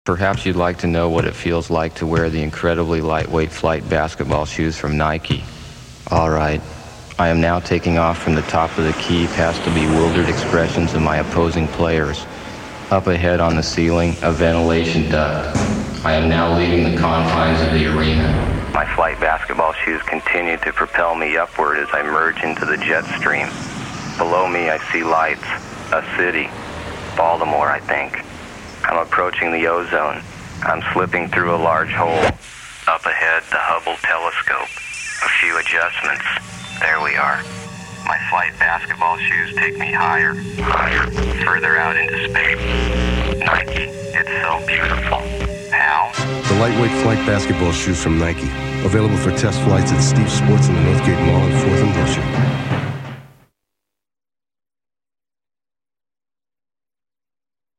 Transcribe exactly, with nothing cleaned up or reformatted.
Perhaps you'd like to know what it feels like to wear the incredibly lightweight flight basketball shoes from Nike. All right, I am now taking off from the top of the key past the bewildered expressions of my opposing players. Up ahead on the ceiling, a ventilation duct. I am now leaving the confines of the arena. My flight basketball shoes continue to propel me upward as I merge into the jet stream. Below me I see lights, a city, Baltimore, I think. I'm approaching the ozone. I'm slipping through a large hole. Up ahead, the Hubble telescope. A few adjustments. There we are. My flight basketball shoes take me higher, higher, further out into space. Nike, it's so beautiful. How? The lightweight flight basketball shoes from Nike. Available for test flights at Steve Sports in the Northgate Mall in fourth and Berkshire.